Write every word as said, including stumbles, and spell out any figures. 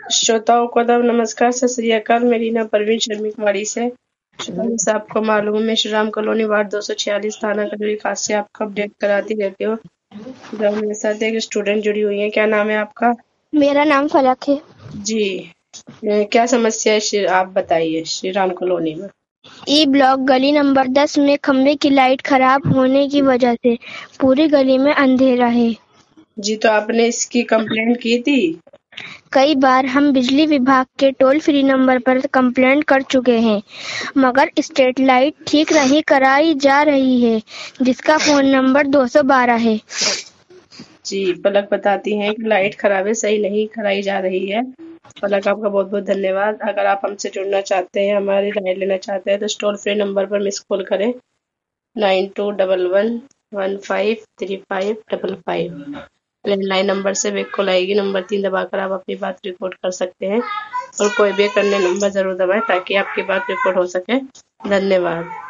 श्रोताओं को दब नमस्कार, सत श्री अकाल। मेरी नाम परवीन शर्मिकवाड़ी से। श्रोताओं जैसा आपको मालूम है, मैं श्री राम कॉलोनी वार्ड दो सौ छियालीस थाना कटोरी खास से आपको अपडेट कराती रहती हूँ। इधर मेरे साथ एक स्टूडेंट जुड़ी हुई है। क्या नाम है आपका? मेरा नाम फलक है जी। ए, क्या समस्या है श्री, आप बताइए श्री राम कॉलोनी में। ई ब्लॉक गली नंबर दस में खंबे की लाइट खराब होने की वजह से पूरी गली में अंधेरा है। जी, तो आपने इसकी कंप्लेंट की थी? कई बार हम बिजली विभाग के टोल फ्री नंबर पर कंप्लेंट कर चुके हैं, मगर स्ट्रीट लाइट ठीक नहीं कराई जा रही है, जिसका फोन नंबर दो सौ बारह है। जी, पलक बताती हैं कि लाइट खराब है, सही नहीं कराई जा रही है। पलक, आपका बहुत बहुत धन्यवाद। अगर आप हमसे जुड़ना चाहते हैं, हमारी राय लेना चाहते हैं, तो टोल फ्री नंबर पर मिस कॉल करें nine two double one one five three five double five. Landline number से बैक कॉल आएगी। नंबर तीन दबाकर आप अपनी बात रिकॉर्ड कर सकते हैं और कोई भी करने नंबर जरूर दबाएं ताकि आपकी बात रिकॉर्ड हो सके। धन्यवाद।